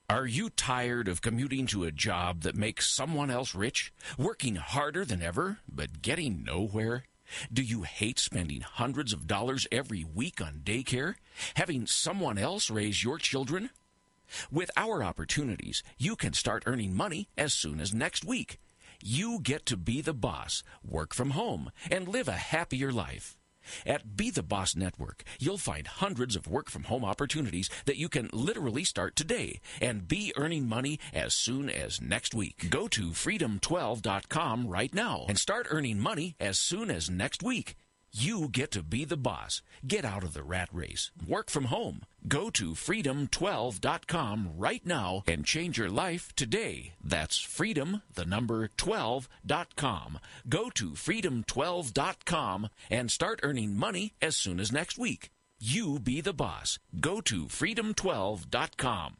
Are you tired of commuting to a job that makes someone else rich, working harder than ever, but getting nowhere? Do you hate spending hundreds of dollars every week on daycare, having someone else raise your children? With our opportunities, you can start earning money as soon as next week. You get to be the boss, work from home, and live a happier life. At Be the Boss Network, you'll find hundreds of work-from-home opportunities that you can literally start today and be earning money as soon as next week. Go to freedom12.com right now and start earning money as soon as next week. You get to be the boss. Get out of the rat race. Work from home. Go to freedom12.com right now and change your life today. That's freedom, the number 12.com. Go to freedom12.com and start earning money as soon as next week. You be the boss. Go to freedom12.com.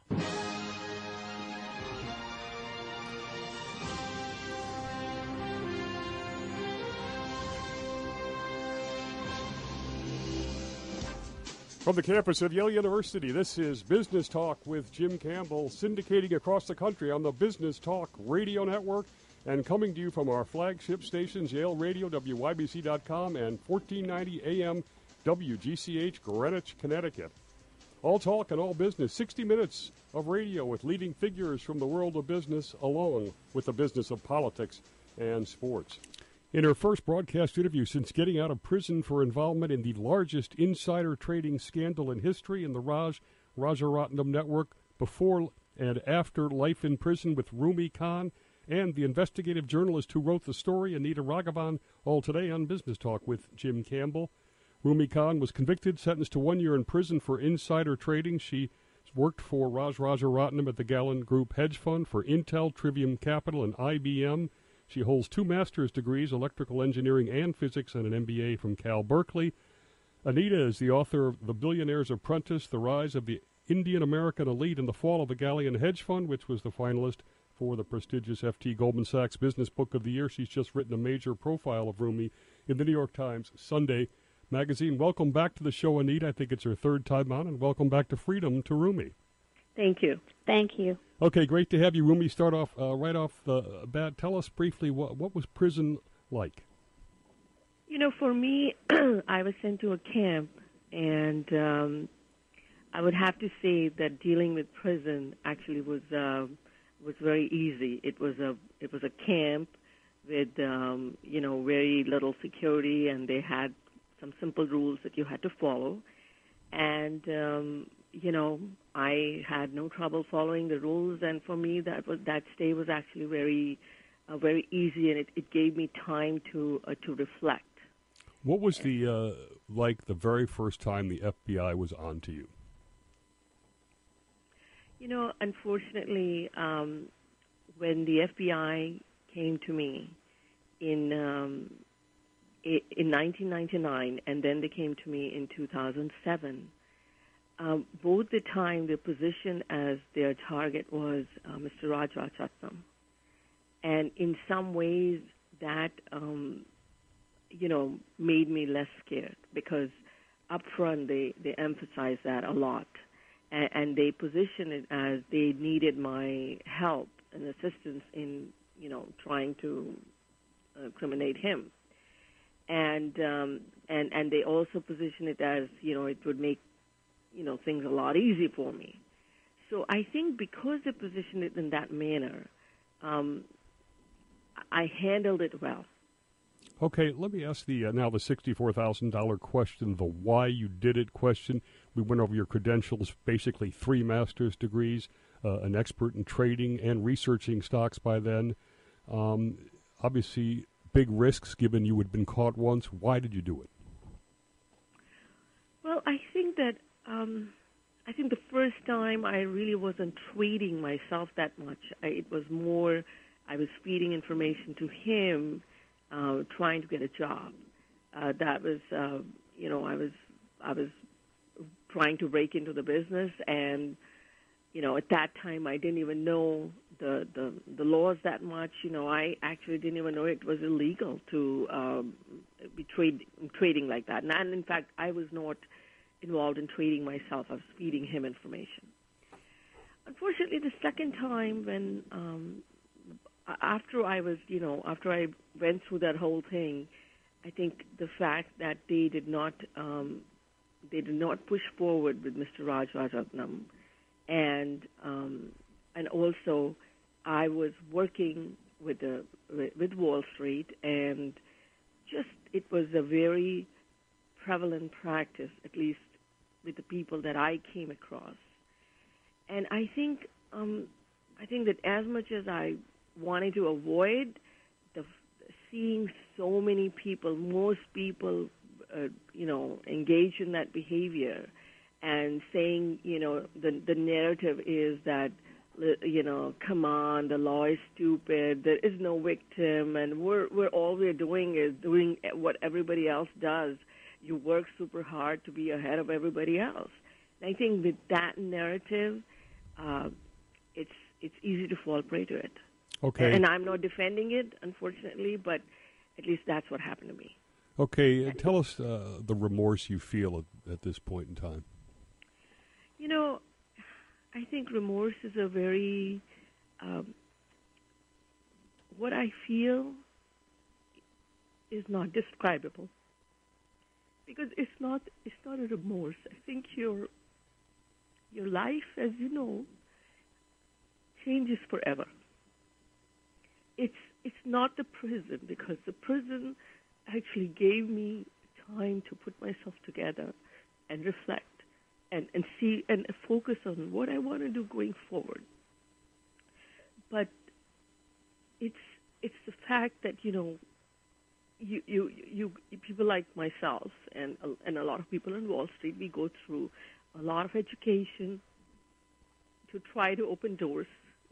From the campus of Yale University, this is Business Talk with Jim Campbell, syndicating across the country on the Business Talk Radio Network and coming to you from our flagship stations, Yale Radio, WYBC.com, and 1490 AM WGCH, Greenwich, Connecticut. All talk and all business, 60 minutes of radio with leading figures from the world of business along with the business of politics and sports. In her first broadcast interview since getting out of prison for involvement in the largest insider trading scandal in history in the Rajaratnam Network, before and after life in prison with Rumi Khan, and the investigative journalist who wrote the story, Anita Raghavan, all today on Business Talk with Jim Campbell. Rumi Khan was convicted, sentenced to 1 year in prison for insider trading. She worked for Rajaratnam at the Gallon Group Hedge Fund, for Intel, Trivium Capital, and IBM. She holds 2 master's degrees, electrical engineering and physics, and an MBA from Cal Berkeley. Anita is the author of The Billionaire's Apprentice, The Rise of the Indian-American Elite and the Fall of the Galleon Hedge Fund, which was the finalist for the prestigious FT Goldman Sachs Business Book of the Year. She's just written a major profile of Rumi in the New York Times Sunday magazine. Welcome back to the show, Anita. I think it's her 3rd time on, and welcome back to Freedom to Rumi. Thank you. Thank you. Okay, great to have you, Rumi. Start off right off the bat. Tell us briefly what was prison like. You know, for me, I was sent to a camp, and I would have to say that dealing with prison actually was very easy. It was a camp with very little security, and they had some simple rules that you had to follow, and I had no trouble following the rules, and for me, that stay was actually very easy, and it gave me time to reflect. What was the very first time the FBI was on to you? You know, unfortunately, when the FBI came to me in 1999, and then they came to me in 2007. Both the time, the position as their target was Mr. Rajaratnam. And in some ways, that, made me less scared because up front they emphasized that a lot. And they positioned it as they needed my help and assistance in, trying to criminate him. And they also positioned it as, it would make things a lot easier for me. So I think because they positioned it in that manner, I handled it well. Okay, let me ask now the $64,000 question, the why you did it question. We went over your credentials, basically 3 master's degrees, an expert in trading and researching stocks by then. Obviously, big risks given you had been caught once. Why did you do it? Well, I think that the first time I really wasn't trading myself that much. It was more I was feeding information to him, trying to get a job. That was, I was trying to break into the business, and at that time I didn't even know the laws that much. I actually didn't even know it was illegal to be trading like that. And in fact, I was not involved in trading myself. I was feeding him information. unfortunately, the second time when after I went through that whole thing, I think the fact that they did not push forward with Mr. Raj Rajaratnam, and also I was working with Wall Street, and just it was a very prevalent practice, at least with the people that I came across. And I think that as much as I wanted to avoid seeing so many people, most people, engage in that behavior, and saying, the narrative is that, come on, the law is stupid, there is no victim, and we're all we're doing is doing what everybody else does. You work super hard to be ahead of everybody else. And I think with that narrative, it's easy to fall prey to it. Okay. And I'm not defending it, unfortunately, but at least that's what happened to me. Okay, tell us the remorse you feel at this point in time. I think remorse is a very, what I feel is not describable, because it's not a remorse. I think your life, as you know, changes forever. It's not the prison, because the prison actually gave me time to put myself together and reflect and see and focus on what I want to do going forward. But it's the fact that you people like myself and a lot of people on Wall Street, we go through a lot of education to try to open doors.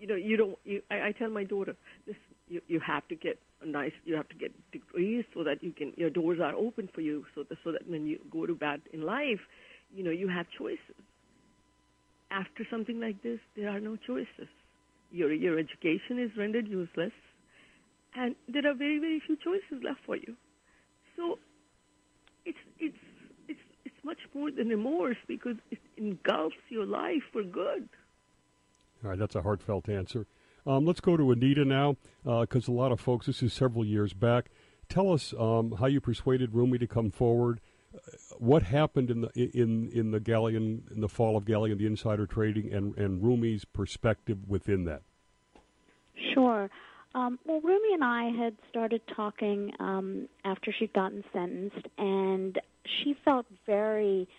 I tell my daughter, listen, you have to get degrees so that your doors are open for you, so that when you go to bat in life, you have choices. After something like this, there are no choices. Your education is rendered useless, and there are very, very few choices left for you. So it's much more than remorse, because it engulfs your life for good. All right, that's a heartfelt answer. Let's go to Anita now, because a lot of folks, this is several years back. Tell us how you persuaded Rumi to come forward. What happened in the Galleon, in the fall of Galleon, the insider trading, and Rumi's perspective within that? Sure. Well, Rumi and I had started talking after she'd gotten sentenced, and she felt very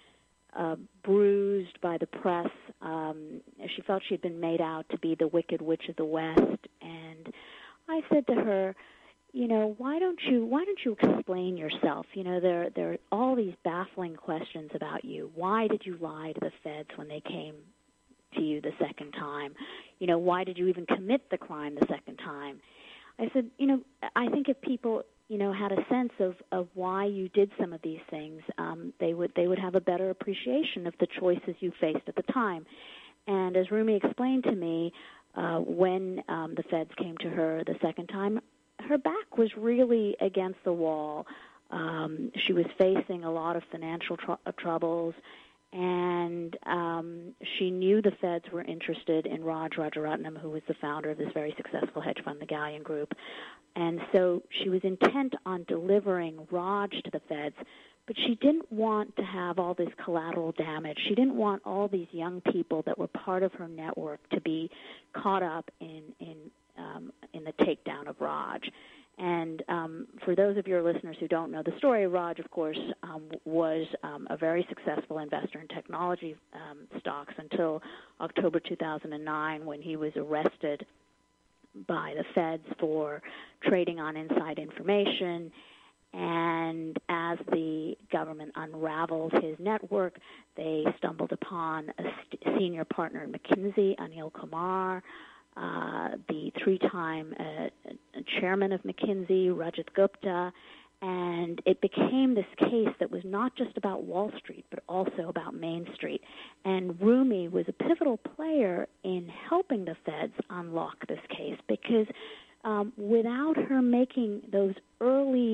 bruised by the press. She felt she'd been made out to be the Wicked Witch of the West, and I said to her, why don't you explain yourself? There are all these baffling questions about you. Why did you lie to the feds when they came to you the second time? Why did you even commit the crime the second time? I said, I think if people, had a sense of why you did some of these things, they would have a better appreciation of the choices you faced at the time. And as Rumi explained to me, when the feds came to her the second time, her back was really against the wall. She was facing a lot of financial troubles, and she knew the feds were interested in Raj Rajaratnam, who was the founder of this very successful hedge fund, the Galleon Group. And so she was intent on delivering Raj to the feds, but she didn't want to have all this collateral damage. She didn't want all these young people that were part of her network to be caught up in the takedown of Raj. And for those of your listeners who don't know the story, Raj, of course, was a very successful investor in technology stocks until October 2009, when he was arrested by the feds for trading on inside information. And as the government unraveled his network, they stumbled upon a senior partner in McKinsey, Anil Kumar, the three-time chairman of McKinsey, Rajat Gupta, and it became this case that was not just about Wall Street, but also about Main Street. And Rumi was a pivotal player in helping the feds unlock this case, because without her making those early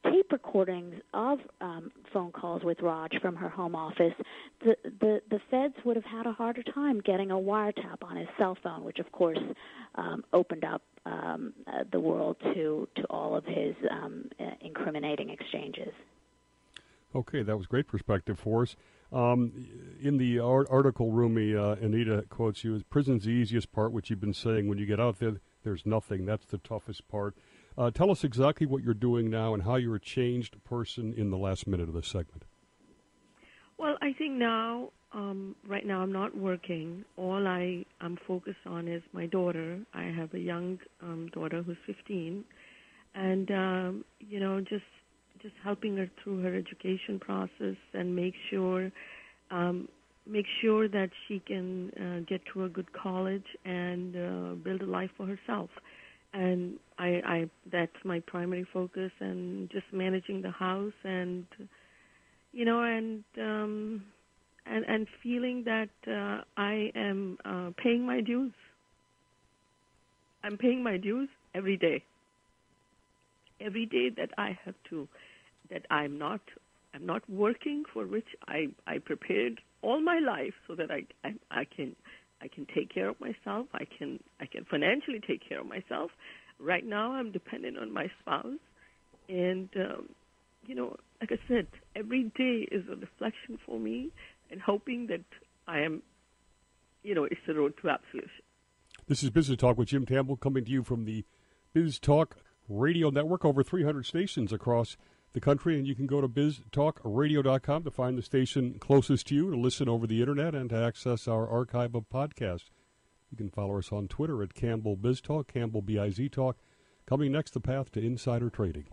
tape recordings of phone calls with Raj from her home office, the feds would have had a harder time getting a wiretap on his cell phone, which, of course, opened up the world to all of his incriminating exchanges. Okay, that was great perspective for us. In the article, Rumi, Anita quotes you as, prison's the easiest part, which you've been saying. When you get out there, there's nothing. That's the toughest part. Tell us exactly what you're doing now and how you're a changed person in the last minute of this segment. Well, I think now, right now I'm not working. All I'm focused on is my daughter. I have a young daughter who's 15, and, just helping her through her education process and make sure that she can get to a good college and build a life for herself. And I that's my primary focus, and just managing the house and feeling that I am paying my dues. I'm paying my dues every day. Every day that I have to, that I'm not working, for which I prepared all my life so that I can take care of myself. I can financially take care of myself. Right now, I'm dependent on my spouse, and like I said, every day is a reflection for me, and hoping that I am, it's the road to absolution. This is Business Talk with Jim Campbell, coming to you from the Biz Talk Radio Network, over 300 stations across the country, and you can go to biztalkradio.com to find the station closest to you, to listen over the internet, and to access our archive of podcasts. You can follow us on Twitter at Campbell Biz Talk, Campbell BIZ Talk. Coming next, the path to insider trading.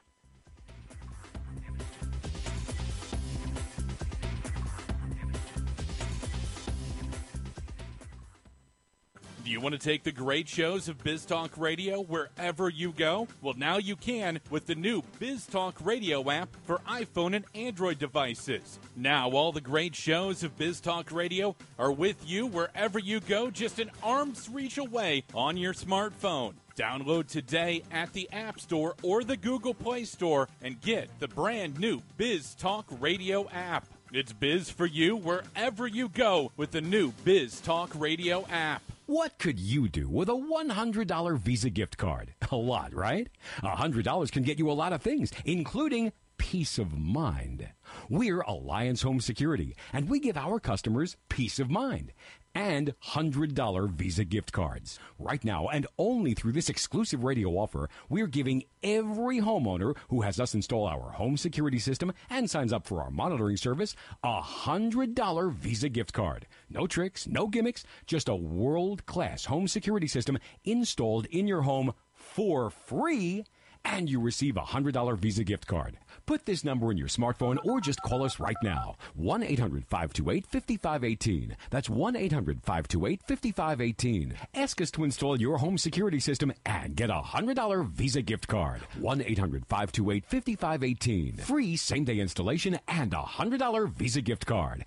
Do you want to take the great shows of Biz Talk Radio wherever you go? Well, now you can with the new Biz Talk Radio app for iPhone and Android devices. Now all the great shows of Biz Talk Radio are with you wherever you go, just an arm's reach away on your smartphone. Download today at the App Store or the Google Play Store and get the brand new Biz Talk Radio app. It's biz for you wherever you go with the new Biz Talk Radio app. What could you do with a $100 Visa gift card? A lot, right? $100 can get you a lot of things, including peace of mind. We're Alliance Home Security, and we give our customers peace of mind and $100 Visa gift cards. Right now, and only through this exclusive radio offer, we're giving every homeowner who has us install our home security system and signs up for our monitoring service a $100 Visa gift card. No tricks, no gimmicks, just a world-class home security system installed in your home for free, and you receive a $100 Visa gift card. Put this number in your smartphone or just call us right now. 1-800-528-5518. That's 1-800-528-5518. Ask us to install your home security system and get a $100 Visa gift card. 1-800-528-5518. Free same-day installation and a $100 Visa gift card.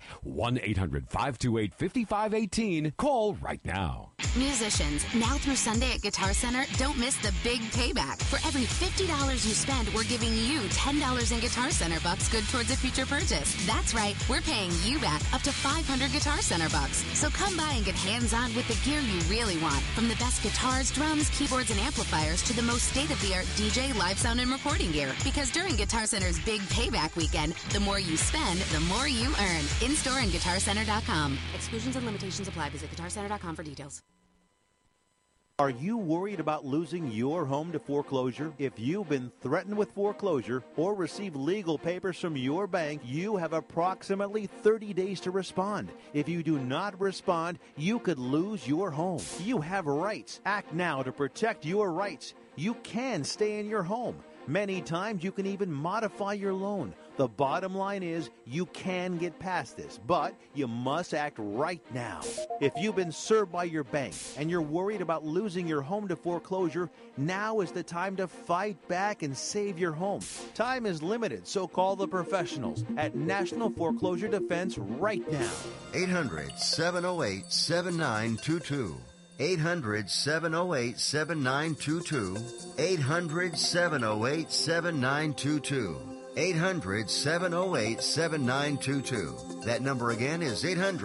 1-800-528-5518. Call right now. Musicians, now through Sunday at Guitar Center, don't miss the big payback. For every $50 you spend, we're giving you $10 in Guitar Center bucks good towards a future purchase. That's right, we're paying you back up to 500 Guitar Center bucks. So come by and get hands-on with the gear you really want. From the best guitars, drums, keyboards, and amplifiers to the most state-of-the-art DJ, live sound, and recording gear. Because during Guitar Center's big payback weekend, the more you spend, the more you earn. In-store and GuitarCenter.com. Exclusions and limitations apply. Visit GuitarCenter.com for details. Are you worried about losing your home to foreclosure? If you've been threatened with foreclosure or received legal papers from your bank, you have approximately 30 days to respond. If you do not respond, you could lose your home. You have rights. Act now to protect your rights. You can stay in your home. Many times you can even modify your loan. The bottom line is you can get past this, but you must act right now. If you've been served by your bank and you're worried about losing your home to foreclosure, now is the time to fight back and save your home. Time is limited, so call the professionals at National Foreclosure Defense right now. 800-708-7922. 800-708-7922. 800-708-7922. 800-708-7922. That number again is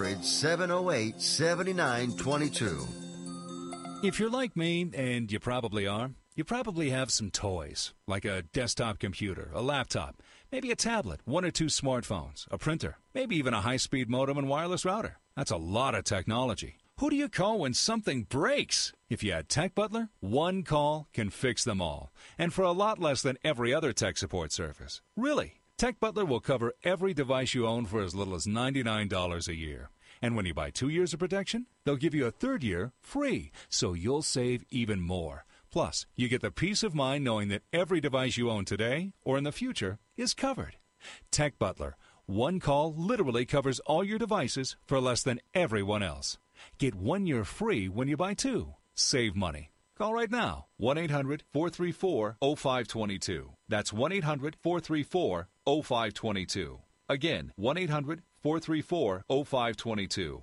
800-708-7922. If you're like me, and you probably are, you probably have some toys, like a desktop computer, a laptop, maybe a tablet, 1 or 2 smartphones, a printer, maybe even a high-speed modem and wireless router. That's a lot of technology. Who do you call when something breaks? If you had Tech Butler, one call can fix them all, and for a lot less than every other tech support service. Really, Tech Butler will cover every device you own for as little as $99 a year. And when you buy 2 years of protection, they'll give you a 3rd year free, so you'll save even more. Plus, you get the peace of mind knowing that every device you own today or in the future is covered. Tech Butler, one call literally covers all your devices for less than everyone else. Get 1 year free when you buy 2. Save money. Call right now, 1-800-434-0522. That's 1-800-434-0522. Again, 1-800-434-0522.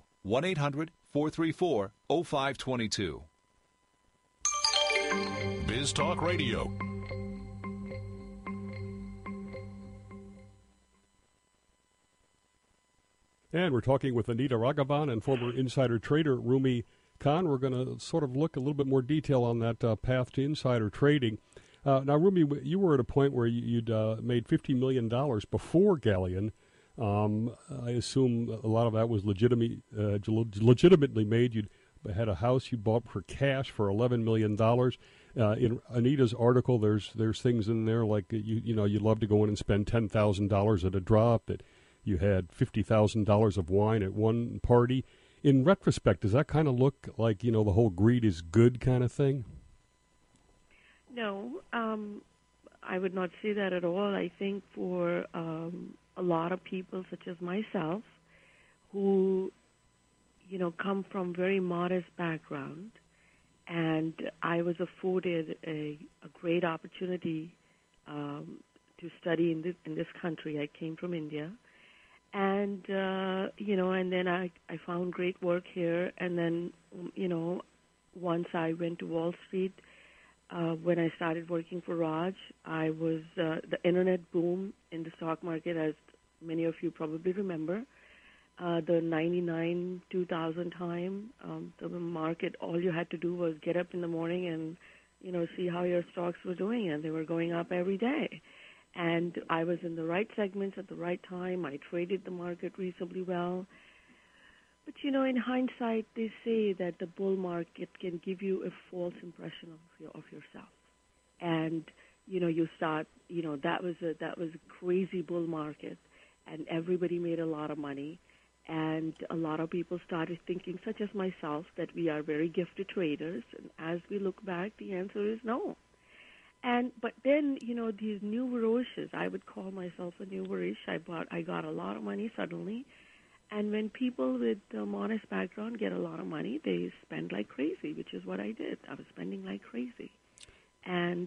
1-800-434-0522. Biz Talk Radio. And we're talking with Anita Raghavan and former insider trader Rumi Khan. We're going to sort of look a little bit more detail on that path to insider trading. Now, Rumi, you were at a point where you'd made $50 million before Galleon. I assume a lot of that was legitimately made. You had a house you bought for cash for $11 million. In Anita's article, there's things in there like you love to go in and spend $10,000 at a drop, that you had $50,000 of wine at one party. In retrospect, does that kind of look like, the whole greed is good kind of thing? No, I would not say that at all. I think for a lot of people, such as myself, who, come from very modest background, and I was afforded a great opportunity to study in this country. I came from India. And, and then I found great work here. And then, once I went to Wall Street, when I started working for Raj, I was the internet boom in the stock market, as many of you probably remember. The 99, 2000 time, the market, all you had to do was get up in the morning and, see how your stocks were doing, and they were going up every day. And I was in the right segments at the right time. I traded the market reasonably well. But, in hindsight, they say that the bull market can give you a false impression of yourself. And, you start, that was a crazy bull market, and everybody made a lot of money. And a lot of people started thinking, such as myself, that we are very gifted traders. And as we look back, the answer is no. But then, these new Varoshas, I would call myself a new Varosh. I got a lot of money suddenly. And when people with a modest background get a lot of money, they spend like crazy, which is what I did. I was spending like crazy. And,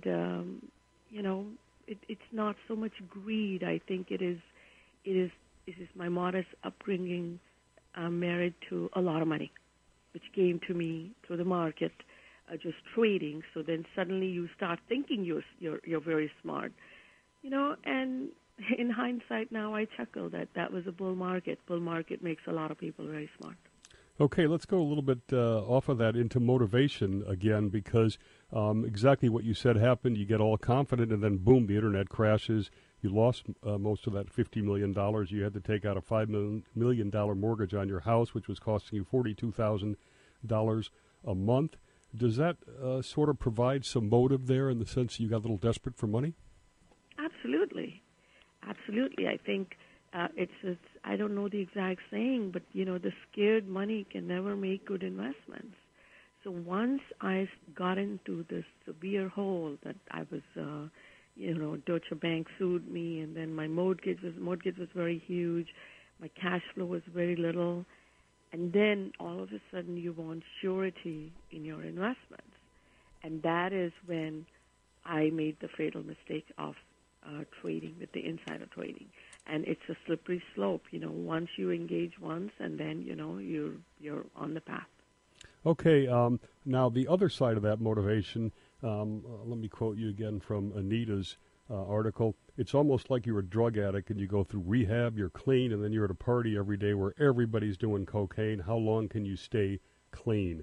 it's not so much greed. I think it is my modest upbringing married to a lot of money, which came to me through the market. Just trading, so then suddenly you start thinking you're very smart, and in hindsight now I chuckle that was a bull market. Bull market makes a lot of people very smart. Okay, let's go a little bit off of that into motivation again, because exactly what you said happened. You get all confident, and then boom, the internet crashes. You lost most of that $50 million. You had to take out a $5 million mortgage on your house, which was costing you $42,000 a month. Does that sort of provide some motive there in the sense you got a little desperate for money? Absolutely. I think it's I don't know the exact saying, but, the scared money can never make good investments. So once I got into this severe hole that I was, Deutsche Bank sued me, and then my mortgage was very huge. My cash flow was very little. And then all of a sudden you want surety in your investments. And that is when I made the fatal mistake of trading with the insider trading. And it's a slippery slope. Once you engage once, and then, you're on the path. Okay, now the other side of that motivation, let me quote you again from Anita's article. It's almost like you're a drug addict and you go through rehab, you're clean, and then you're at a party every day where everybody's doing cocaine. How long can you stay clean?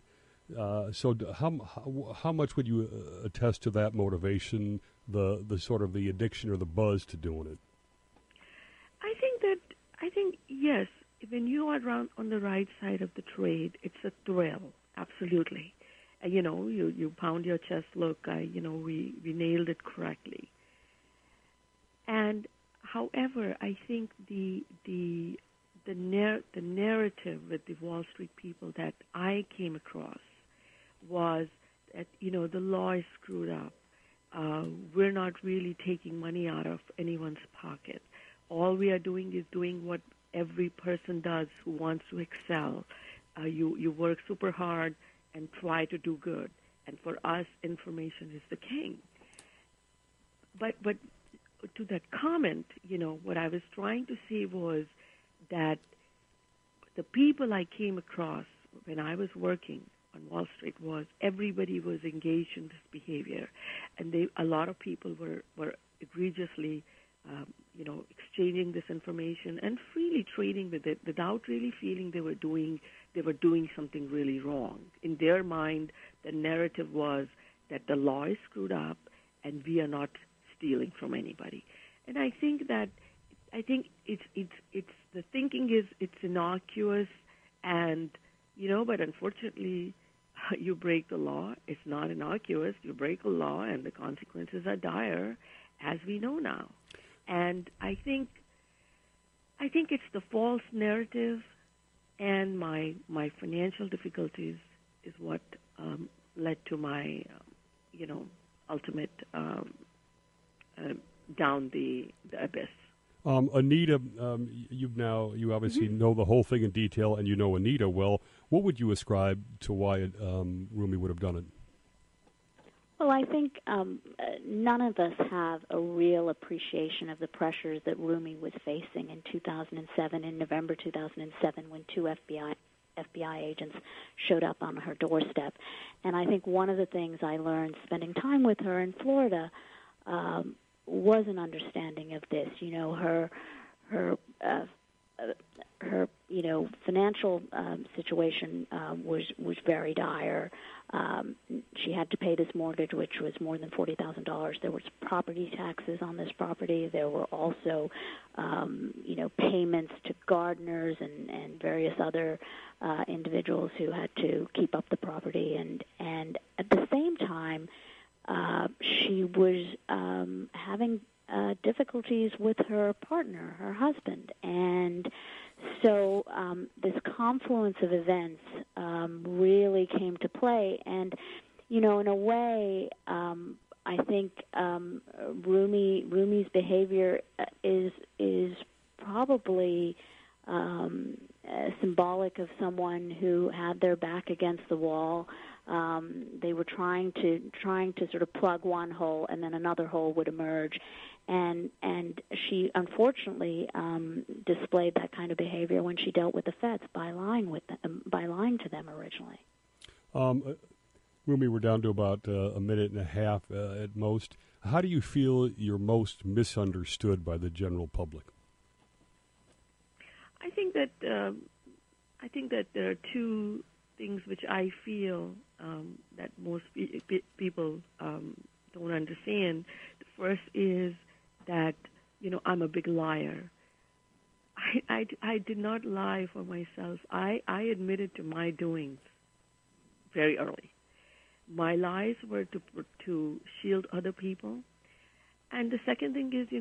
How much would you attest to that motivation, the sort of the addiction or the buzz to doing it? I think yes, when you are on the right side of the trade, it's a thrill, absolutely. You pound your chest, look, we nailed it correctly. And however, I think the narrative with the Wall Street people that I came across was that, the law is screwed up. We're not really taking money out of anyone's pocket. All we are doing is doing what every person does who wants to excel. You work super hard and try to do good. And for us, information is the king. But to that comment, what I was trying to say was that the people I came across when I was working on Wall Street was everybody was engaged in this behavior, and a lot of people were egregiously, exchanging this information and freely trading with it without really feeling they were doing something really wrong. In their mind, the narrative was that the law is screwed up and we are not stealing from anybody. And I think it's the thinking is it's innocuous, and but unfortunately you break the law. It's not innocuous. You break a law and the consequences are dire, as we know now. And I think it's the false narrative and my financial difficulties is what led to my ultimate down the abyss. Anita, you obviously know the whole thing in detail, and you know Anita well. What would you ascribe to why Rumi would have done it? Well, I think none of us have a real appreciation of the pressures that Rumi was facing in 2007, in November 2007, when two FBI agents showed up on her doorstep. And I think one of the things I learned spending time with her in Florida was an understanding of this. Her financial situation was very dire. She had to pay this mortgage, which was more than $40,000. There was property taxes on this property. There were also, payments to gardeners and various other individuals who had to keep up the property. And at the same time, she was having difficulties with her partner, her husband. And so this confluence of events really came to play. And, in a way, I think Rumi's behavior is probably symbolic of someone who had their back against the wall. They were trying to sort of plug one hole, and then another hole would emerge, and she unfortunately displayed that kind of behavior when she dealt with the feds by lying to them originally. Rumi, we're down to about a minute and a half at most. How do you feel you're most misunderstood by the general public? I think that there are two things which I feel that most people don't understand. The first is that I'm a big liar. I did not lie for myself. I admitted to my doings very early. My lies were to shield other people. And the second thing is,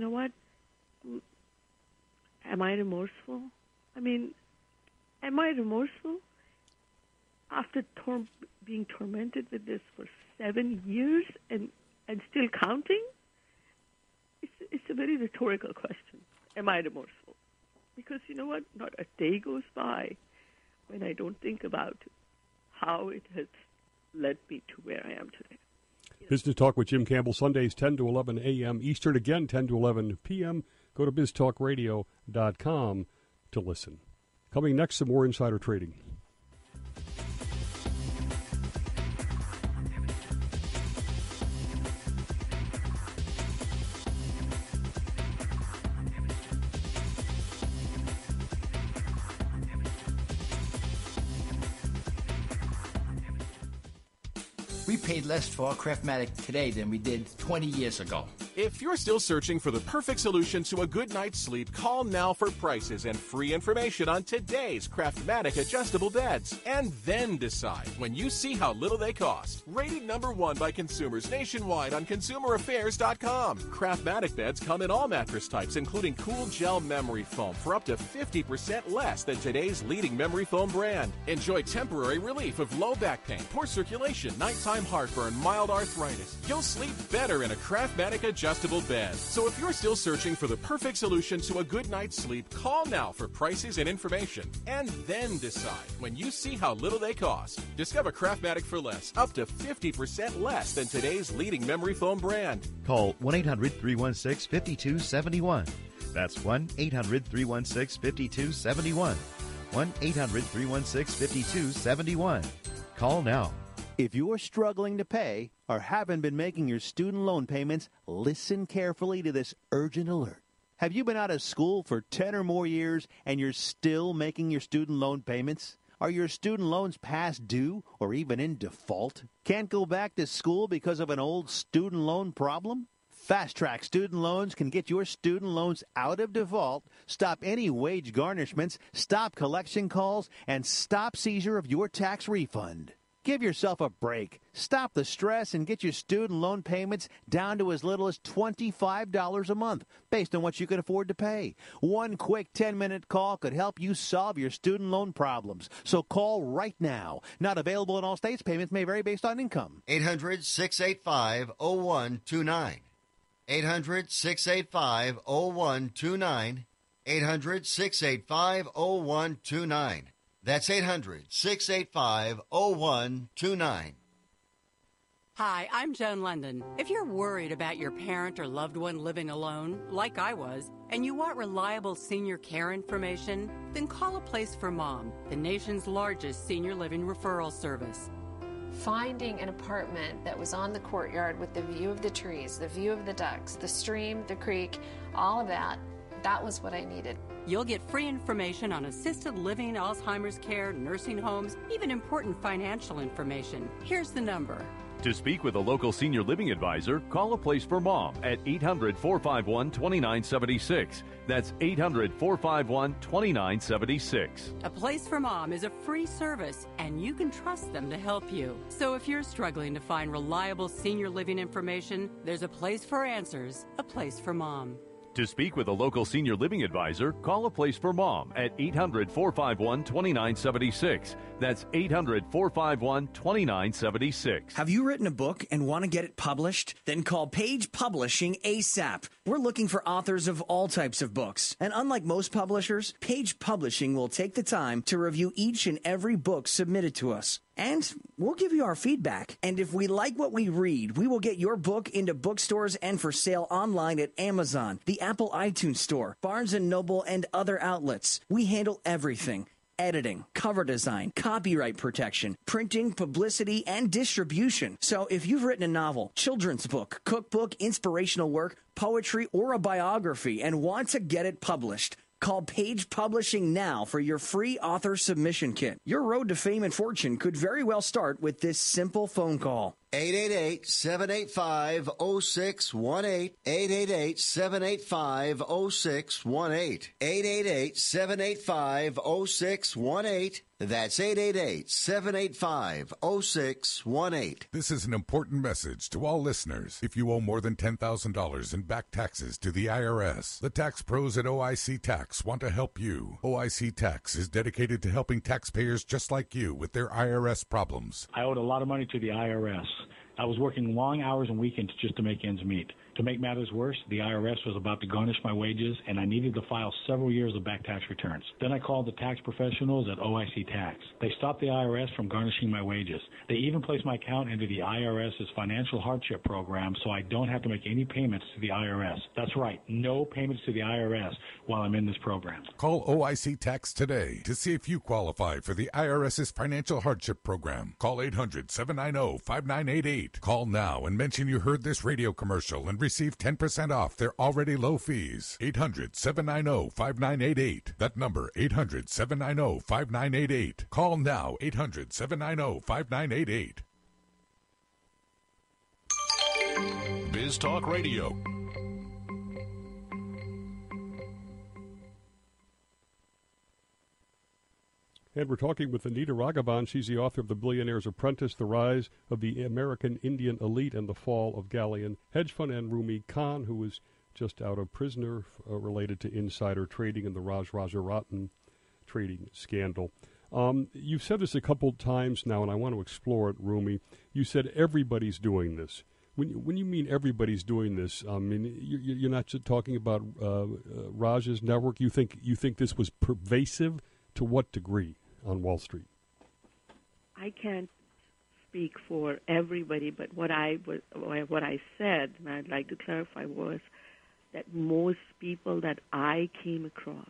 am I remorseful? I mean, am I remorseful after being tormented with this for 7 years and still counting? It's a very rhetorical question. Am I remorseful? Because not a day goes by when I don't think about how it has led me to where I am today. Business Talk with Jim Campbell, Sundays 10 to 11 a.m. Eastern, again 10 to 11 p.m. Go to biztalkradio.com to listen. Coming next, some more insider trading. We paid less for our Craftmatic today than we did 20 years ago. If you're still searching for the perfect solution to a good night's sleep, call now for prices and free information on today's Craftmatic adjustable beds. And then decide when you see how little they cost. Rated #1 by consumers nationwide on ConsumerAffairs.com. Craftmatic beds come in all mattress types, including cool gel memory foam for up to 50% less than today's leading memory foam brand. Enjoy temporary relief of low back pain, poor circulation, nighttime heartburn, mild arthritis. You'll sleep better in a Craftmatic adjustable bed. So if you're still searching for the perfect solution to a good night's sleep, call now for prices and information. And then decide when you see how little they cost. Discover Craftmatic for less, up to 50% less than today's leading memory foam brand. Call 1-800-316-5271. That's 1-800-316-5271. 1-800-316-5271. Call now. If you're struggling to pay or haven't been making your student loan payments, listen carefully to this urgent alert. Have you been out of school for 10 or more years and you're still making your student loan payments? Are your student loans past due or even in default? Can't go back to school because of an old student loan problem? Fast Track Student Loans can get your student loans out of default, stop any wage garnishments, stop collection calls, and stop seizure of your tax refund. Give yourself a break. Stop the stress and get your student loan payments down to as little as $25 a month, based on what you can afford to pay. One quick 10-minute call could help you solve your student loan problems. So call right now. Not available in all states. Payments may vary based on income. 800-685-0129. 800-685-0129. 800-685-0129. That's 800-685-0129. Hi, I'm Joan London. If you're worried about your parent or loved one living alone, like I was, and you want reliable senior care information, then call A Place for Mom, the nation's largest senior living referral service. Finding an apartment that was on the courtyard with the view of the trees, the view of the ducks, the stream, the creek, all of that, that was what I needed. You'll get free information on assisted living, Alzheimer's care, nursing homes, even important financial information. Here's the number. To speak with a local senior living advisor, call A Place for Mom at 800-451-2976. That's 800-451-2976. A Place for Mom is a free service, and you can trust them to help you. So if you're struggling to find reliable senior living information, there's a place for answers, A Place for Mom. To speak with a local senior living advisor, call A Place for Mom at 800-451-2976. That's 800-451-2976. Have you written a book and want to get it published? Then call Page Publishing ASAP. We're looking for authors of all types of books. And unlike most publishers, Page Publishing will take the time to review each and every book submitted to us. And we'll give you our feedback. And if we like what we read, we will get your book into bookstores and for sale online at Amazon, the Apple iTunes Store, Barnes & Noble, and other outlets. We handle everything. Editing, cover design, copyright protection, printing, publicity, and distribution. So if you've written a novel, children's book, cookbook, inspirational work, poetry, or a biography and want to get it published, call Page Publishing now for your free author submission kit. Your road to fame and fortune could very well start with this simple phone call. 888-785-0618. 888-785-0618. 888-785-0618. That's 888-785-0618. This is an important message to all listeners. If you owe more than $10,000 in back taxes to the IRS, the tax pros at OIC Tax want to help you. OIC Tax is dedicated to helping taxpayers just like you with their IRS problems. I owed a lot of money to the IRS. I was working long hours and weekends just to make ends meet. To make matters worse, the IRS was about to garnish my wages, and I needed to file several years of back tax returns. Then I called the tax professionals at OIC Tax. They stopped the IRS from garnishing my wages. They even placed my account into the IRS's financial hardship program so I don't have to make any payments to the IRS. That's right, no payments to the IRS while I'm in this program. Call OIC Tax today to see if you qualify for the IRS's financial hardship program. Call 800-790-5988. Call now and mention you heard this radio commercial and receive 10% off their already low fees. 800-790-5988. That number, 800-790-5988. Call now, 800-790-5988. Biz Talk Radio. And we're talking with Anita Ragavan. She's the author of The Billionaire's Apprentice, The Rise of the American Indian Elite and the Fall of Galleon Hedge Fund, and Rumi Khan, who was just out of prisoner related to insider trading in the Raj Rajaratnam trading scandal. You've said this a couple times now, and I want to explore it, Rumi. You said everybody's doing this. When you mean everybody's doing this, I mean you're not just talking about Raj's network. You think this was pervasive? To what degree on Wall Street? I can't speak for everybody, but what I said, and I'd like to clarify, was that most people that I came across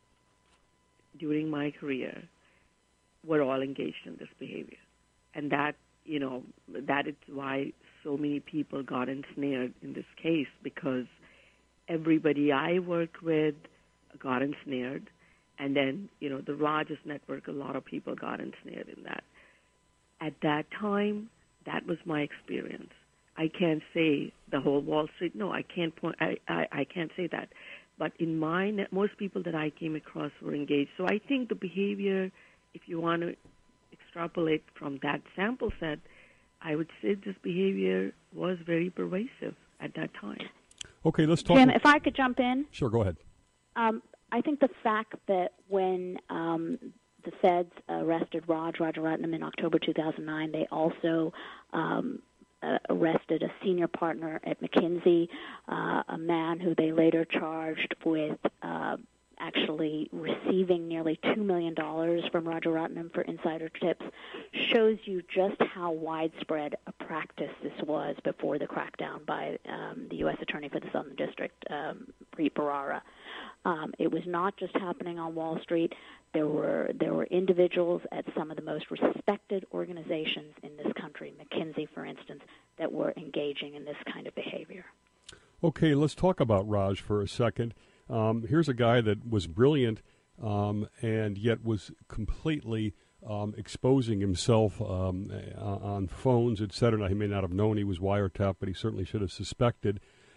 during my career were all engaged in this behavior, and that is why so many people got ensnared in this case, because everybody I worked with got ensnared. And then, the Rogers Network, a lot of people got ensnared in that. At that time, that was my experience. I can't say the whole Wall Street. No, I can't say that. But in mine, most people that I came across were engaged. So I think the behavior, if you want to extrapolate from that sample set, I would say this behavior was very pervasive at that time. Okay, let's talk. Jim, if I could jump in. Sure, go ahead. I think the fact that when the feds arrested Raj Rajaratnam in October 2009, they also arrested a senior partner at McKinsey, a man who they later charged with actually receiving nearly $2 million from Rajaratnam for insider tips, shows you just how widespread a practice this was before the crackdown by the U.S. Attorney for the Southern District, Preet Bharara. It was not just happening on Wall Street. There were individuals at some of the most respected organizations in this country, McKinsey, for instance, that were engaging in this kind of behavior. Okay, let's talk about Raj for a second. Here's a guy that was brilliant and yet was completely exposing himself on phones, etc. Now, he may not have known he was wiretapped, but he certainly should have suspected.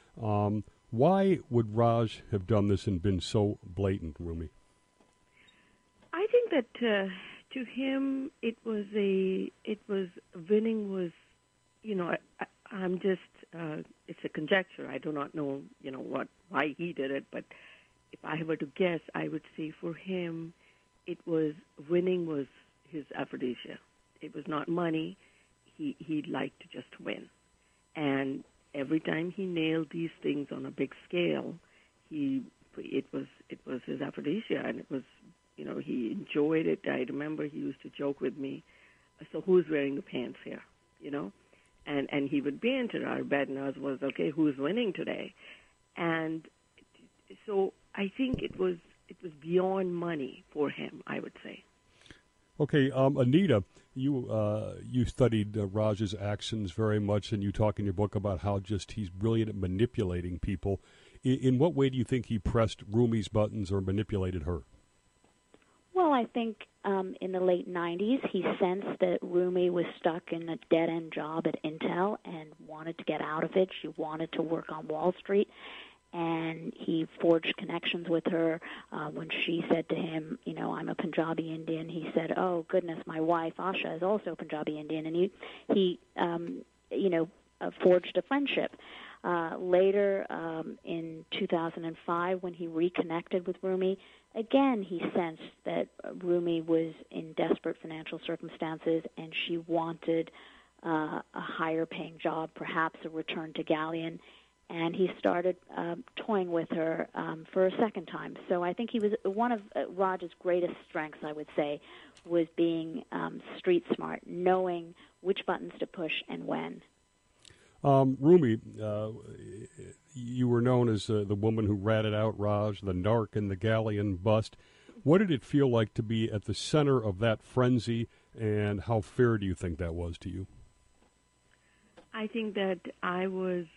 Why would Raj have done this and been so blatant, Rumi? I think that to him winning was, I'm just, it's a conjecture. I do not know, why he did it, but if I were to guess, I would say for him, winning was his aphrodisia. It was not money. He liked to just win. And every time he nailed these things on a big scale, it was his aphrodisia, and it was, he enjoyed it. I remember he used to joke with me, so who's wearing the pants here, And he would banter. Our bet was, okay, who's winning today? And so I think it was beyond money for him, I would say. Okay, Anita, you studied Raj's actions very much, and you talk in your book about how just he's brilliant at manipulating people. In what way do you think he pressed Rumi's buttons or manipulated her? Well, I think in the late 90s, he sensed that Rumi was stuck in a dead-end job at Intel and wanted to get out of it. She wanted to work on Wall Street, and he forged connections with her. When she said to him, I'm a Punjabi Indian, he said, oh, goodness, my wife, Asha, is also Punjabi Indian, and he forged a friendship. Later, in 2005, when he reconnected with Rumi, again, he sensed that Rumi was in desperate financial circumstances, and she wanted a higher-paying job, perhaps a return to Galleon, and he started toying with her for a second time. So I think he was one of Raj's greatest strengths, I would say, was being street smart, knowing which buttons to push and when. Rumi, you were known as the woman who ratted out Raj, the narc in the Galleon bust. What did it feel like to be at the center of that frenzy, and how fair do you think that was to you? I think that I was,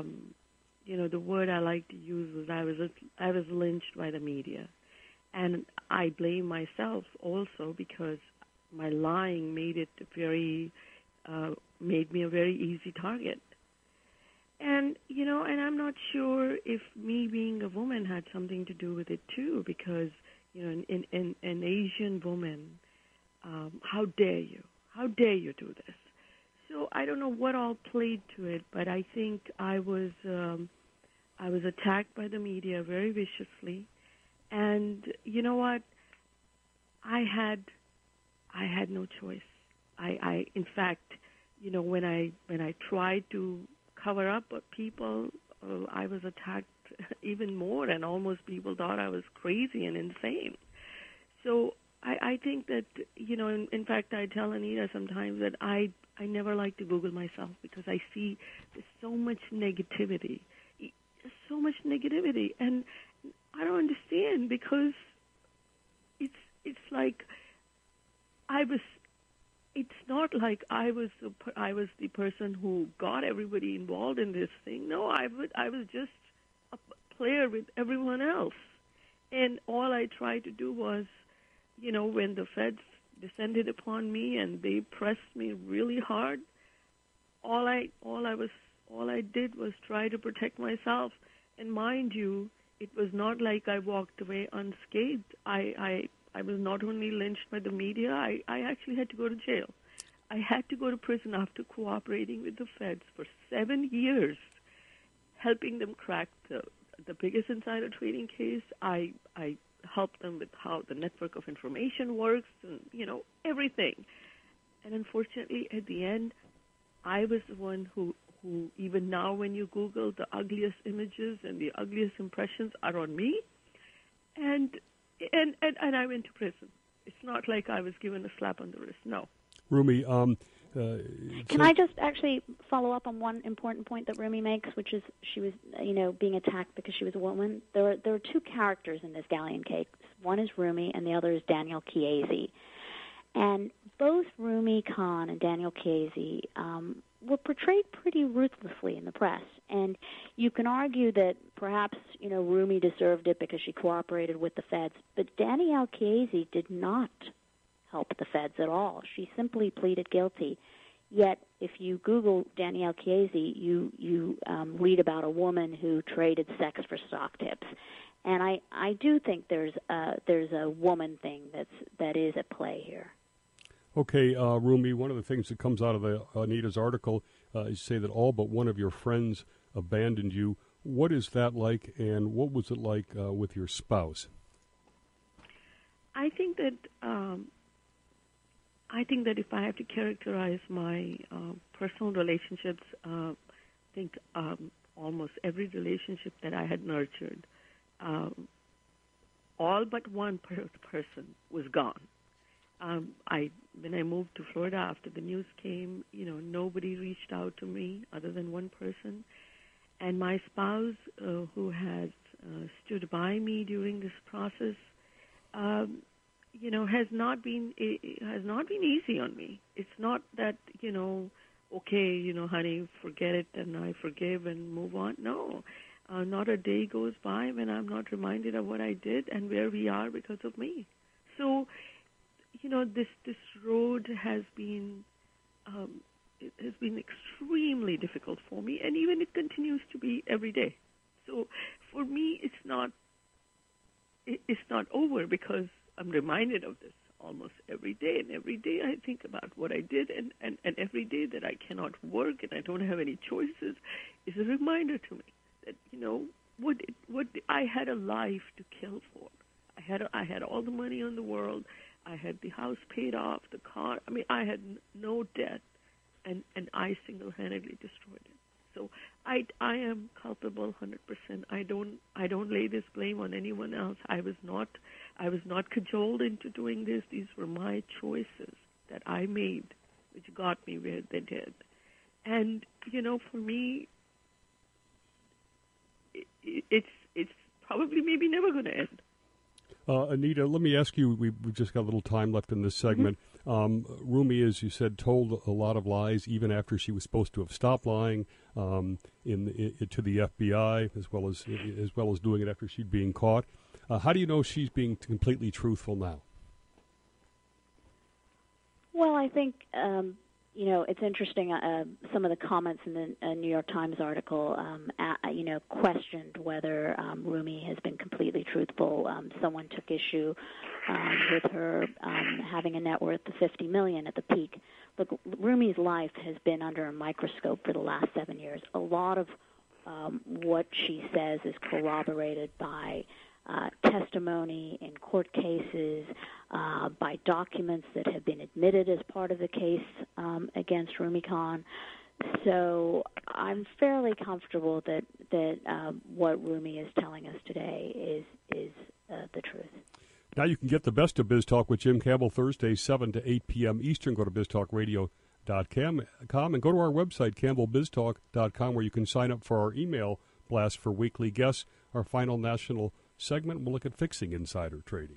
the word I like to use was I was lynched by the media. And I blame myself also because my lying made me a very easy target. And, and I'm not sure if me being a woman had something to do with it, too, because, an Asian woman, how dare you? How dare you do this? So I don't know what all played to it, but I think I was attacked by the media very viciously. And you know what? I had no choice. I in fact, when I tried to cover up people, I was attacked even more, and almost people thought I was crazy and insane. So I think that, in fact, I tell Anita sometimes that I never like to Google myself because I see there's so much negativity, and I don't understand because it's like it's not like I was the person who got everybody involved in this thing. No, I was just a player with everyone else, and all I tried to do was, when the feds descended upon me and they pressed me really hard, all I did was try to protect myself. And mind you, it was not like I walked away unscathed. I was not only lynched by the media, I actually had to go to jail. I had to go to prison after cooperating with the feds for 7 years, helping them crack the biggest insider trading case. I helped them with how the network of information works and, everything. And unfortunately, at the end, I was the one who even now when you Google, the ugliest images and the ugliest impressions are on me. And I went to prison. It's not like I was given a slap on the wrist. No. Rumi, can I just actually follow up on one important point that Rumi makes, which is she was, being attacked because she was a woman. There are two characters in this Galleon case. One is Rumi, and the other is Daniel Chiesi. And both Rumi Khan and Daniel Chiesi were portrayed pretty ruthlessly in the press. And you can argue that perhaps, Rumi deserved it because she cooperated with the feds. But Danielle Chiesi did not help the feds at all. She simply pleaded guilty. Yet, if you Google Danielle Chiesi, you read about a woman who traded sex for stock tips. And I do think there's a woman thing that is at play here. Okay, Rumi, one of the things that comes out of Anita's article is you say that all but one of your friends abandoned you. What is that like, and what was it like with your spouse? I think that if I have to characterize my personal relationships, I think almost every relationship that I had nurtured, all but one person was gone. When I moved to Florida after the news came, nobody reached out to me other than one person. And my spouse, who has stood by me during this process, has not been easy on me. It's not that, okay, honey, forget it and I forgive and move on. No, not a day goes by when I'm not reminded of what I did and where we are because of me. So, this road has been extremely difficult for me, and even it continues to be every day. So for me, it's not over because I'm reminded of this almost every day, and every day I think about what I did, and every day that I cannot work and I don't have any choices is a reminder to me that what I had a life to kill for. I had all the money in the world. I had the house paid off, the car. I mean, I had no debt, and I single-handedly destroyed it. So I am culpable 100%. I don't lay this blame on anyone else. I was not cajoled into doing this. These were my choices that I made, which got me where they did. And for me, it's probably maybe never going to end. Anita, let me ask you, we've just got a little time left in this segment. Rumi, as you said, told a lot of lies even after she was supposed to have stopped lying to the FBI, as well as doing it after she'd been caught. How do you know she's being completely truthful now? Well, I think it's interesting. Some of the comments in the New York Times article, questioned whether Rumi has been completely truthful. Someone took issue with her having a net worth of $50 million at the peak. Look, Rumi's life has been under a microscope for the last 7 years. A lot of what she says is corroborated by testimony in court cases, by documents that have been admitted as part of the case against Rumi Khan. So I'm fairly comfortable that what Rumi is telling us today is the truth. Now you can get the best of Biz Talk with Jim Campbell Thursdays, 7 to 8 p.m. Eastern. Go to biztalkradio.com and go to our website, campbellbiztalk.com, where you can sign up for our email blast for weekly guests. Our final national segment, we'll look at fixing insider trading.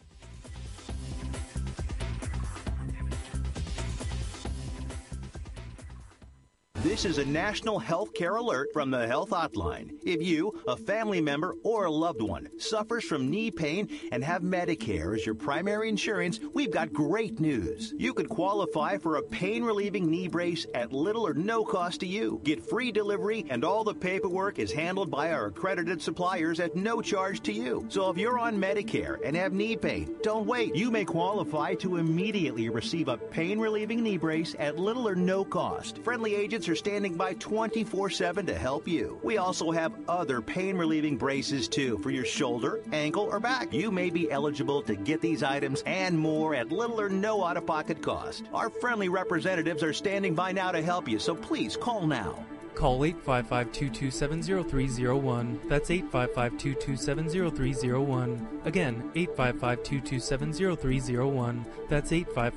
This is a national health care alert from the Health Hotline. If you, a family member, or a loved one suffers from knee pain and have Medicare as your primary insurance, we've got great news. You could qualify for a pain-relieving knee brace at little or no cost to you. Get free delivery, and all the paperwork is handled by our accredited suppliers at no charge to you. So if you're on Medicare and have knee pain, don't wait. You may qualify to immediately receive a pain-relieving knee brace at little or no cost. Friendly agents are standing by 24/7 to help you. We also have other pain-relieving braces, too, for your shoulder, ankle, or back. You may be eligible to get these items and more at little or no out-of-pocket cost. Our friendly representatives are standing by now to help you, so please call now. Call 855-227-0301. That's 855-227-0301. Again, 855-227-0301. That's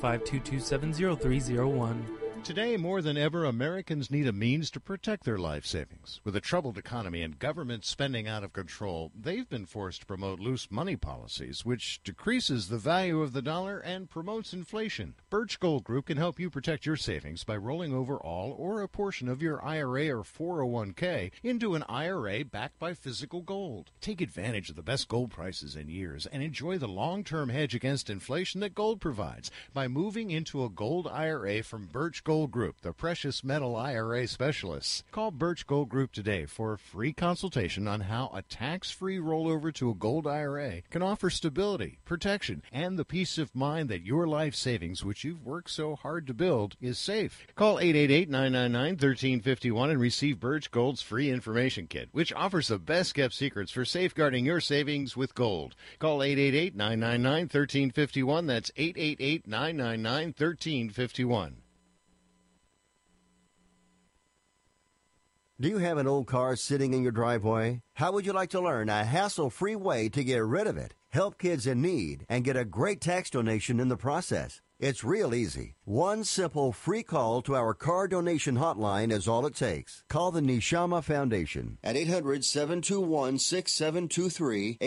855-227-0301. Today, more than ever, Americans need a means to protect their life savings. With a troubled economy and government spending out of control, they've been forced to promote loose money policies, which decreases the value of the dollar and promotes inflation. Birch Gold Group can help you protect your savings by rolling over all or a portion of your IRA or 401k into an IRA backed by physical gold. Take advantage of the best gold prices in years and enjoy the long-term hedge against inflation that gold provides by moving into a gold IRA from Birch Gold Group, the precious metal IRA specialists. Call Birch Gold Group today for a free consultation on how a tax-free rollover to a gold IRA can offer stability, protection, and the peace of mind that your life savings, which you've worked so hard to build, is safe. Call 888-999-1351 and receive Birch Gold's free information kit, which offers the best-kept secrets for safeguarding your savings with gold. Call 888-999-1351. That's 888-999-1351. Do you have an old car sitting in your driveway? How would you like to learn a hassle-free way to get rid of it, help kids in need, and get a great tax donation in the process? It's real easy. One simple free call to our car donation hotline is all it takes. Call the Neshama Foundation at 800-721-6723,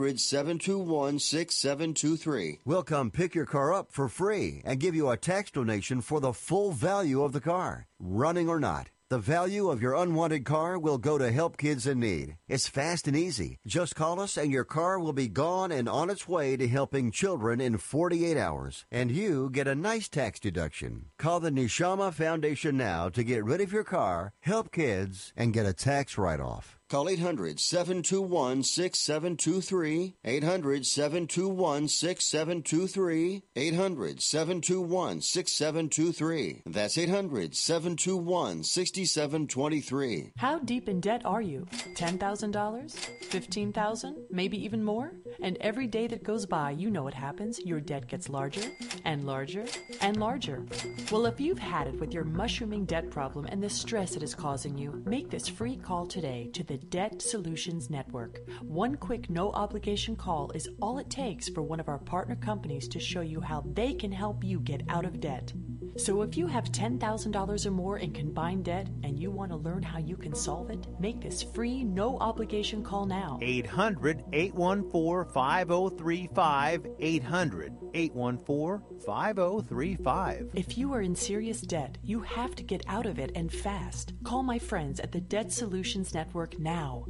800-721-6723. We'll come pick your car up for free and give you a tax donation for the full value of the car, running or not. The value of your unwanted car will go to help kids in need. It's fast and easy. Just call us and your car will be gone and on its way to helping children in 48 hours. And you get a nice tax deduction. Call the Neshama Foundation now to get rid of your car, help kids, and get a tax write-off. Call 800-721-6723, 800-721-6723, 800-721-6723. That's 800-721-6723. How deep in debt are you? $10,000? $15,000? Maybe even more? And every day that goes by, you know what happens. Your debt gets larger and larger and larger. Well, if you've had it with your mushrooming debt problem and the stress it is causing you, make this free call today to the Debt Solutions Network. One quick, no-obligation call is all it takes for one of our partner companies to show you how they can help you get out of debt. So if you have $10,000 or more in combined debt and you want to learn how you can solve it, make this free, no-obligation call now. 800-814-5035, 800-814-5035. If you are in serious debt, you have to get out of it and fast. Call my friends at the Debt Solutions Network now.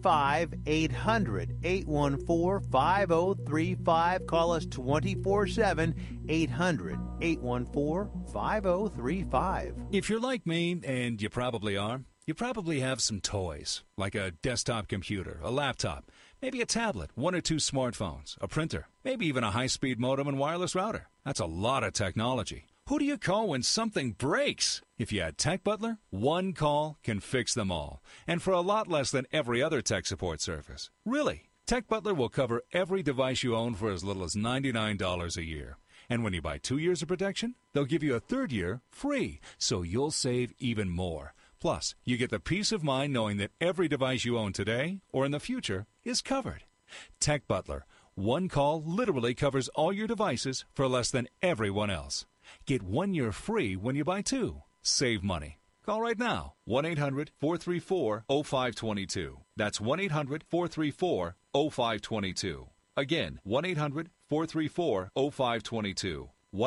800-814-5035, 800-814-5035. Call us 24/7 800-814-5035. If you're like me, and you probably are, you probably have some toys, like a desktop computer, a laptop, maybe a tablet, 1 or 2 smartphones, a printer, maybe even a high-speed modem and wireless router. That's a lot of technology. Who do you call when something breaks? If you had Tech Butler, one call can fix them all, and for a lot less than every other tech support service. Really, Tech Butler will cover every device you own for as little as $99 a year. And when you buy 2 years of protection, they'll give you a 3rd year free, so you'll save even more. Plus, you get the peace of mind knowing that every device you own today or in the future is covered. Tech Butler. One call literally covers all your devices for less than everyone else. Get 1 year free when you buy 2. Save money. Call right now. 1-800-434-0522. That's 1-800-434-0522. Again, 1-800-434-0522.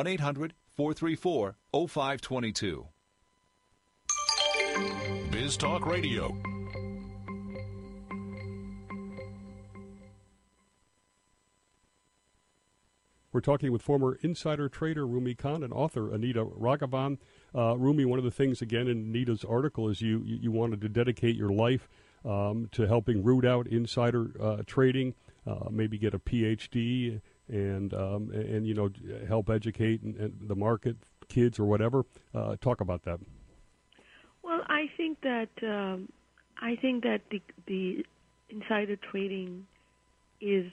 1-800-434-0522. Biz Talk Radio. We're talking with former insider trader Rumi Khan and author Anita Raghavan. Rumi, one of the things, again, in Anita's article is you wanted to dedicate your life to helping root out insider trading, maybe get a PhD and you know, help educate and the market, kids or whatever. Talk about that. Well, I think that the insider trading is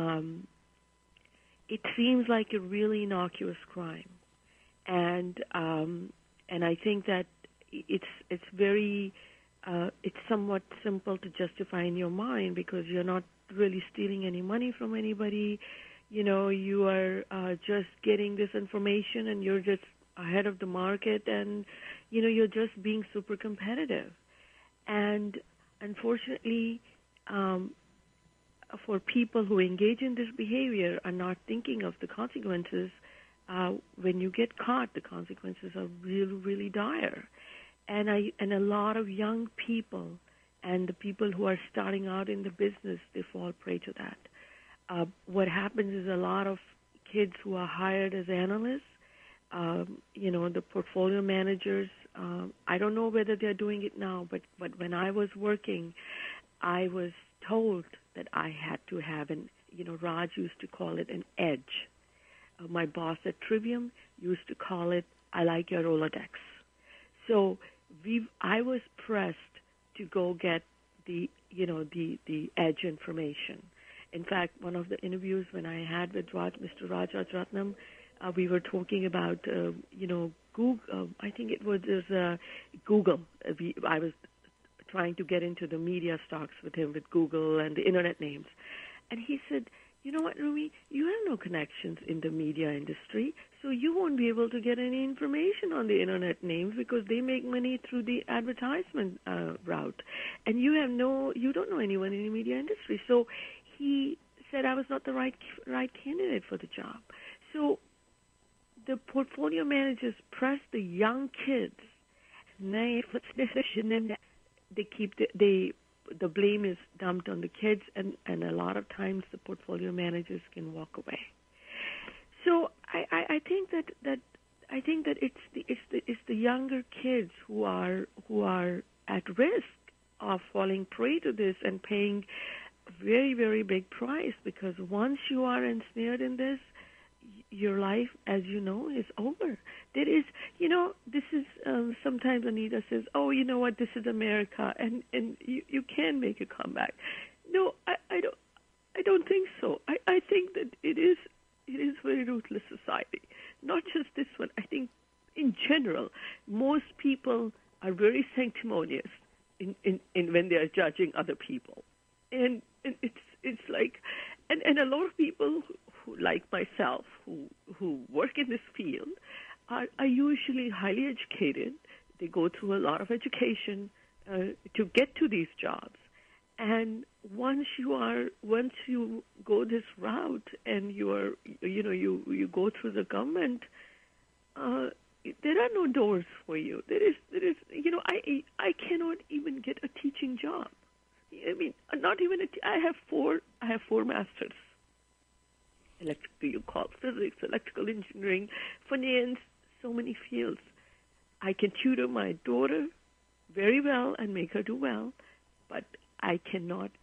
it seems like a really innocuous crime, and I think that it's very it's somewhat simple to justify in your mind because you're not really stealing any money from anybody. You know, you are just getting this information and you're just ahead of the market, and you know, you're just being super competitive. And unfortunately, for people who engage in this behavior are not thinking of the consequences. When you get caught, the consequences are really, really dire. And a lot of young people and the people who are starting out in the business, they fall prey to that. What happens is a lot of kids who are hired as analysts, you know, the portfolio managers, I don't know whether they're doing it now, but when I was working, I was told that I had to have Raj used to call it an edge. My boss at Trivium used to call it, I like your Rolodex. So I was pressed to go get the edge information. In fact, one of the interviews when I had with Mr. Rajaratnam, we were talking about, Google. I think it was Google. I was trying to get into the media stocks with him with Google and the internet names. And he said, you know what, Rumi, you have no connections in the media industry, so you won't be able to get any information on the internet names because they make money through the advertisement route. And you don't know anyone in the media industry. So he said I was not the right candidate for the job. So the portfolio managers press the young kids. The blame is dumped on the kids, and a lot of times the portfolio managers can walk away. So I think that it's the younger kids who are at risk of falling prey to this and paying a very, very big price, because once you are ensnared in this, your life, as you know, is over. There is, this is, sometimes Anita says, oh, you know what, this is America, and you can make a comeback. No, I don't think so. I think that it is a very ruthless society. Not just this one. I think in general, most people are very sanctimonious in when they are judging other people. And it's like, and a lot of people who, like myself, who work in this field, are usually highly educated. They go through a lot of education to get to these jobs. And once you go this route and you go through the government, there are no doors for you. There is I cannot even get a teaching job. I mean, not even I have four masters. you call physics, electrical engineering, finance, so many fields. I can tutor my daughter very well and make her do well, but I cannot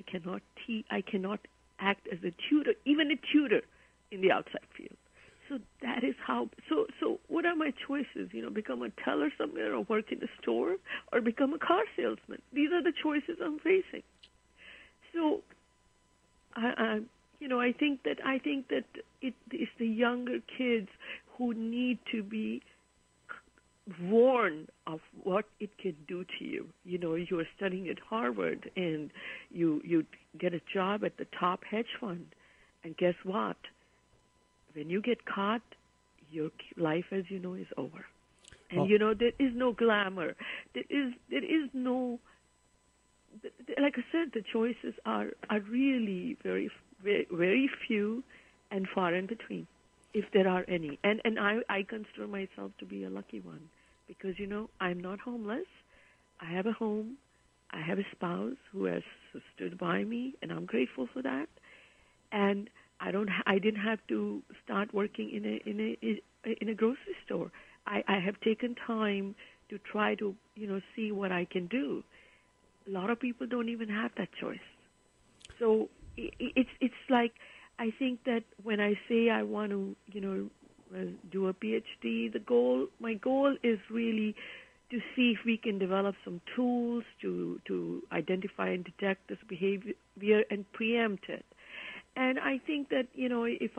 act as a tutor, even a tutor in the outside field. So that is how. So what are my choices? Become a teller somewhere, or work in a store, or become a car salesman. These are the choices I'm facing. So, I think that it's the younger kids who need to be warned of what it can do to you. You are studying at Harvard, and you get a job at the top hedge fund, and guess what? When you get caught, your life, as you know, is over. And, there is no glamour. There is no, like I said, the choices are really very, very, very few and far in between, if there are any. And I consider myself to be a lucky one because, I'm not homeless. I have a home. I have a spouse who has stood by me, and I'm grateful for that. And I didn't have to start working in a grocery store. I have taken time to try to see what I can do. A lot of people don't even have that choice. So it's like, I think that when I say I want to do a PhD, my goal is really to see if we can develop some tools to identify and detect this behavior and preempt it. And I think that if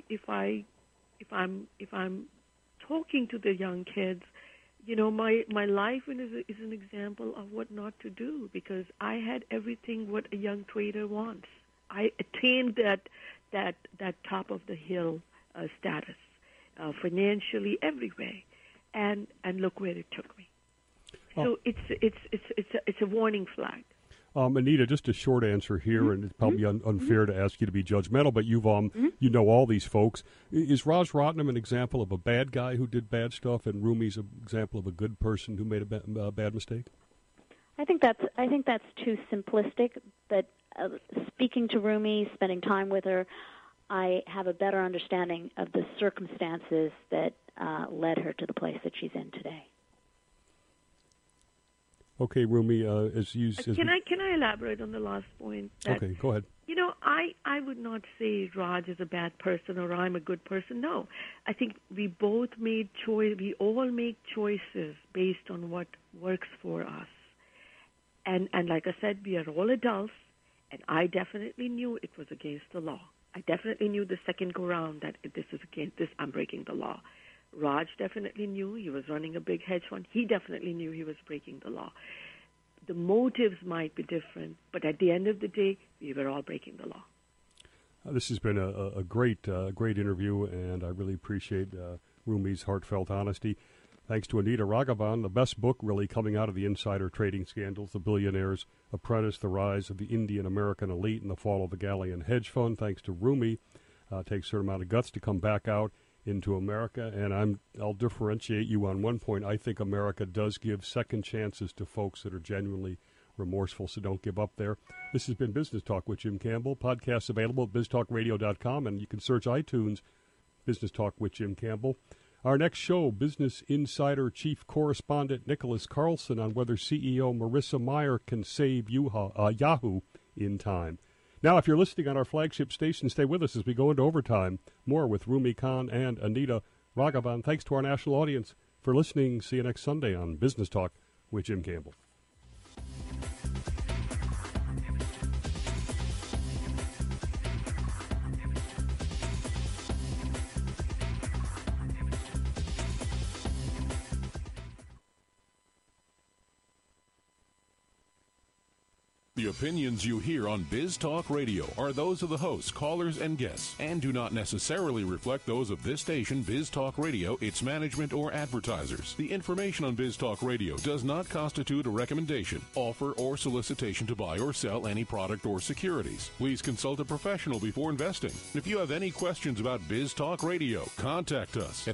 I'm talking to the young kids, my life is an example of what not to do, because I had everything what a young trader wants. I attained that top of the hill status, financially, every way, and look where it took me. So it's a warning flag. Anita, just a short answer here, and it's probably unfair to ask you to be judgmental, but you've you know all these folks. Is Raj Ratnam an example of a bad guy who did bad stuff, and Rumi's an example of a good person who made a bad mistake? I think that's too simplistic. But speaking to Rumi, spending time with her, I have a better understanding of the circumstances that led her to the place that she's in today. Okay, Rumi, Can I elaborate on the last point? Okay, go ahead. I would not say Raj is a bad person or I'm a good person. No, I think we both made we all make choices based on what works for us. And like I said, we are all adults, and I definitely knew it was against the law. I definitely knew the second go round that this is against this. I'm breaking the law. Raj definitely knew he was running a big hedge fund. He definitely knew he was breaking the law. The motives might be different, but at the end of the day, we were all breaking the law. This has been a great interview, and I really appreciate Rumi's heartfelt honesty. Thanks to Anita Raghavan, the best book really coming out of the insider trading scandals, The Billionaire's Apprentice, The Rise of the Indian American Elite, and the Fall of the Galleon Hedge Fund. Thanks to Rumi. Takes a certain amount of guts to come back out into America, and I'll differentiate you on one point. I think America does give second chances to folks that are genuinely remorseful, so don't give up there. This has been Business Talk with Jim Campbell. Podcasts available at biztalkradio.com, and you can search iTunes, Business Talk with Jim Campbell. Our next show, Business Insider Chief Correspondent Nicholas Carlson on whether CEO Marissa Mayer can save Yahoo in time. Now, if you're listening on our flagship station, stay with us as we go into overtime. More with Rumi Khan and Anita Raghavan. Thanks to our national audience for listening. See you next Sunday on Business Talk with Jim Campbell. The opinions you hear on Biz Talk Radio are those of the hosts, callers, and guests, and do not necessarily reflect those of this station, Biz Talk Radio, its management, or advertisers. The information on Biz Talk Radio does not constitute a recommendation, offer, or solicitation to buy or sell any product or securities. Please consult a professional before investing. If you have any questions about Biz Talk Radio, contact us at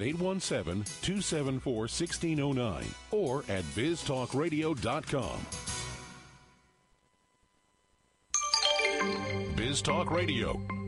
817-274-1609 or at biztalkradio.com. Biz Talk Radio.